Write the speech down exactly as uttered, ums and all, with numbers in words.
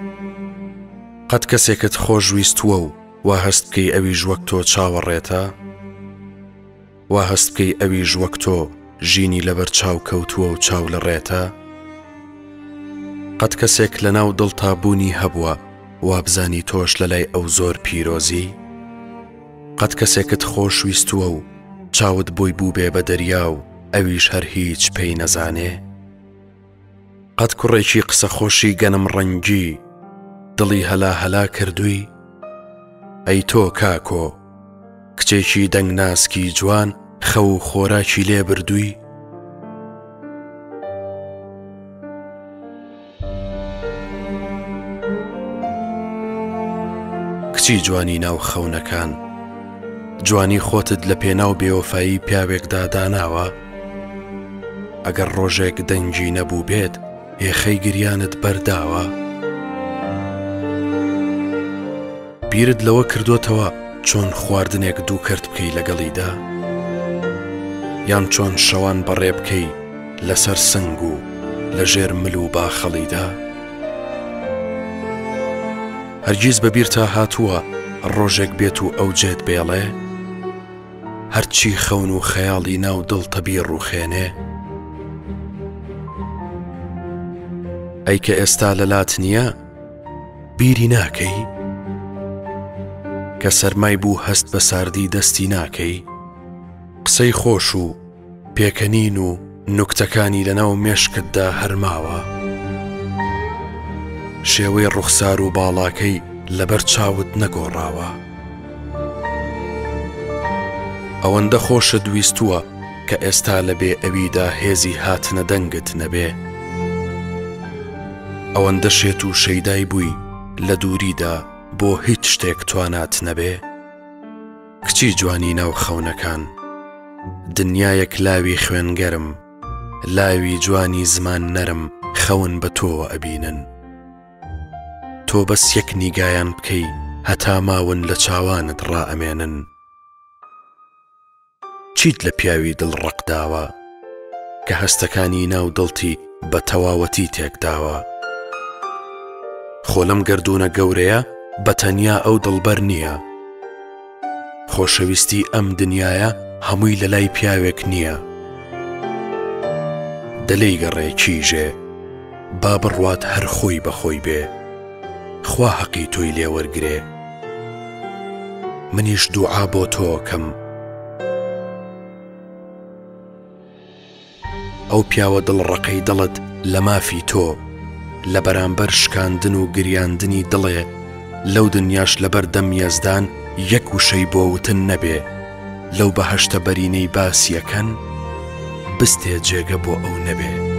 قەت کەسێکت خۆشویستووە و وا هەست بکەی ئەویش وەک تۆ چاوەڕێتە؟ وا هەست بکەی ئەویش وەک تۆ ژینی لەبەر چاو کەوتووە و چاو لە ڕێتە؟ قەت کەسێک لە ناو دڵتا بوونی هەبووە وا بزانی تۆش لە لای ئەو زۆر پیرۆزی؟ قەت کەسێکت خۆشویستووە و چاوت بۆی بوو بێ بە دەریا و ئەویش هەر هیچ پێی نەزانێ؟ قەت کوڕێکی قسە خۆشی گەنم ڕەنگی دڵی هەلا هەلا کردووی؟ ئەی تۆ کاکۆ کچێکی دەنگناسکی جوان خەو و خۆراکی لێ بردووی؟ کچی جوانی ناو خەونەکان، جوانی خۆتت لە پێناو بێوەفایی پیاوێکدا داناوە؟ ئەگەر ڕۆژێک دەنگی نەبوو بێت هێخەی گریانت بەرداوە؟ بیرت لەوە کردوتەوە چۆن خواردنێک دوو کرد بکەی لەگەڵیدا؟ یان چۆن شەوان بەڕێ بکەی لەسەر سنگ و لەژێر مل و باخەڵیدا؟ هەرگیز بەبیر تا هاتووە ڕۆژێک بێت و ئەو جێت بێڵێ هەرچی خەون و خەیاڵی ناو دڵتە بیر ڕوخێنێ؟ ئەی کە ئێستا لەلات نییە بیری ناکەی؟ کە سەرمای بوو هەست بە ساردی دەستی ناکەی؟ قسەی خۆش و پێکەنین و نوکتەکانی لەناو مێشکتدا هەرماوە، شێوەی ڕوخسار و باڵاکەی لەبەر چاوت نەگۆڕاوە. ئەوەندە خۆشت ویستووە کە ئێستا لەبێ ئەویدا هێزی هاتنە دەنگت نەبێ، ئەوەندە شێت و شەیدای بووی لە دووریدا بۆ هیچ شتێک توانات نەبێ. کچی جوانی ناو خەونەکان، دنیایەک لاوی خوێنگەرم، لاوی جوانی زمان نەرم خەون بە تۆوە ئەبینن. تۆ بەس یەک نیگایان بکەی هەتا ماون لە چاوانت ڕائەمێنن. چیت لە پیاوی دڵ ڕقداوە کە هەستەکانی ناو دڵتی بە تەواوەتی تێکداوە؟ خۆ لەم گەردوونە گەورەیە بەتەنیا ئەو دڵبەر نییە، خۆشەویستی ئەم دنیایە هەمووی لە لای پیاوێک نییە. دەلەی گەڕێ کیژێ با بڕوات هەر خۆی بەخۆی بێ، خوا حەقی تۆی لێوەرگرێ. منیش دوعا بۆ تۆکەم ئەو پیاوە دڵڕەقەی دڵت لە مافی تۆ لە بەرامبەر شکاندن و گریاندنی دڵێ لەو دنیاش لەبەر دەم یەزدان یەک وشەی بۆ وتن نەبێ، لەو بەهەشتە بەرینەی باسیەکەن بستێ جێگە بۆ ئەو نەبێ.